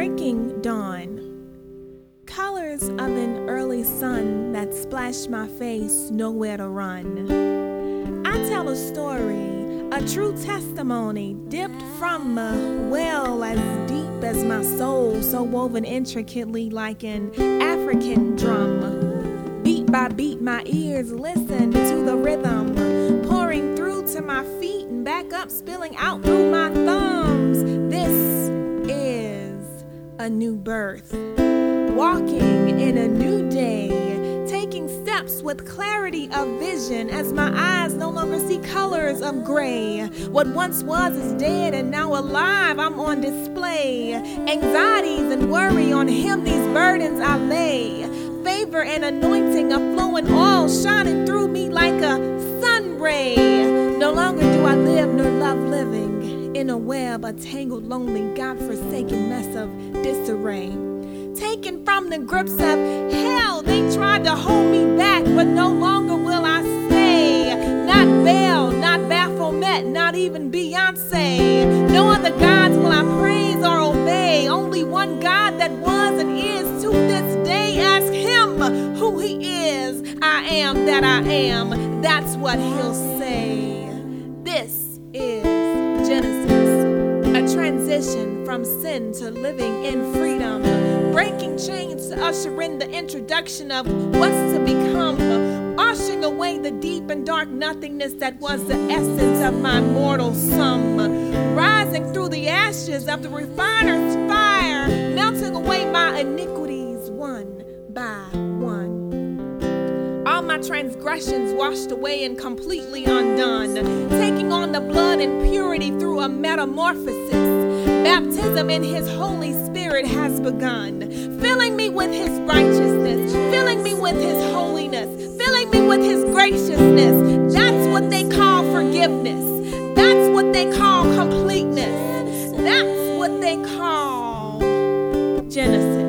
Breaking dawn. Colors of an early sun that splash my face, nowhere to run. I tell a story, a true testimony, dipped from a well as deep as my soul, so woven intricately like an African drum. Beat by beat, my ears listen to the rhythm, pouring through to my feet and back up, spilling out through my thumbs. This is a new birth. Walking in a new day, taking steps with clarity of vision as my eyes no longer see colors of gray. What once was is dead and now alive, I'm on display. Anxieties and worry on him, these burdens I lay. Favor and anointing, a flowing oil shining through me like a sun ray. No longer do I live nor love living in a web, a tangled, lonely, God-forsaken mess of disarray. Taken from the grips of hell, they tried to hold me back, but no longer will I stay. Not Baal, not Baphomet, not even Beyonce. No other gods will I praise or obey. Only one God that was and is to this day. Ask him who he is. I am that I am. That's what he'll say. This is Genesis, a transition from sin to living in freedom. Breaking chains to usher in the introduction of what's to become, washing away the deep and dark nothingness that was the essence of my mortal sum, rising through the ashes of the refiner's fire, melting away my iniquities one by one. All my transgressions washed away and completely undone, taking on the blood and purity through a metamorphosis. Baptism in his Holy Spirit has begun, filling me with his righteousness, filling me with his holiness, filling me with his graciousness. That's what they call forgiveness. That's what they call completeness. That's what they call Genesis.